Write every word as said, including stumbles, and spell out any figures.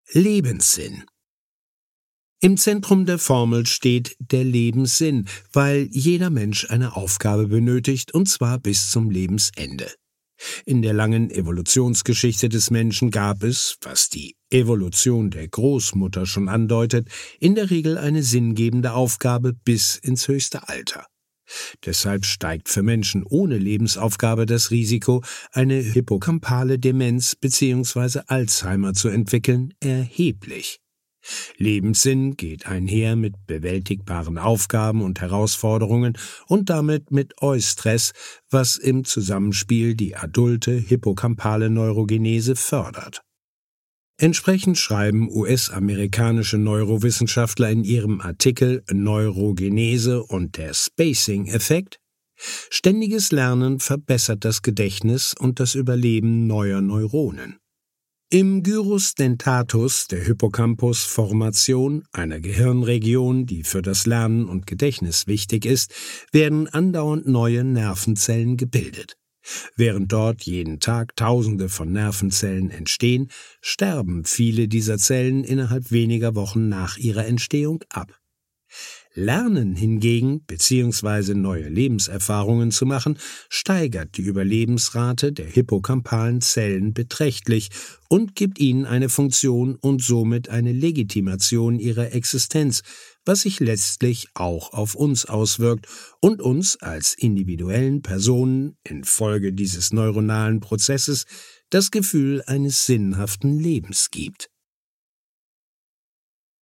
Lebenssinn. Im Zentrum der Formel steht der Lebenssinn, weil jeder Mensch eine Aufgabe benötigt, und zwar bis zum Lebensende. In der langen Evolutionsgeschichte des Menschen gab es, was die Evolution der Großmutter schon andeutet, in der Regel eine sinngebende Aufgabe bis ins höchste Alter. Deshalb steigt für Menschen ohne Lebensaufgabe das Risiko, eine hippocampale Demenz bzw. Alzheimer zu entwickeln, erheblich. Lebenssinn geht einher mit bewältigbaren Aufgaben und Herausforderungen und damit mit Eustress, was im Zusammenspiel die adulte hippocampale Neurogenese fördert. Entsprechend schreiben U S-amerikanische Neurowissenschaftler in ihrem Artikel Neurogenese und der Spacing-Effekt: Ständiges Lernen verbessert das Gedächtnis und das Überleben neuer Neuronen. Im Gyrus dentatus der Hippocampus-Formation, einer Gehirnregion, die für das Lernen und Gedächtnis wichtig ist, werden andauernd neue Nervenzellen gebildet. Während dort jeden Tag Tausende von Nervenzellen entstehen, sterben viele dieser Zellen innerhalb weniger Wochen nach ihrer Entstehung ab. Lernen hingegen, beziehungsweise neue Lebenserfahrungen zu machen, steigert die Überlebensrate der hippocampalen Zellen beträchtlich und gibt ihnen eine Funktion und somit eine Legitimation ihrer Existenz, was sich letztlich auch auf uns auswirkt und uns als individuellen Personen infolge dieses neuronalen Prozesses das Gefühl eines sinnhaften Lebens gibt.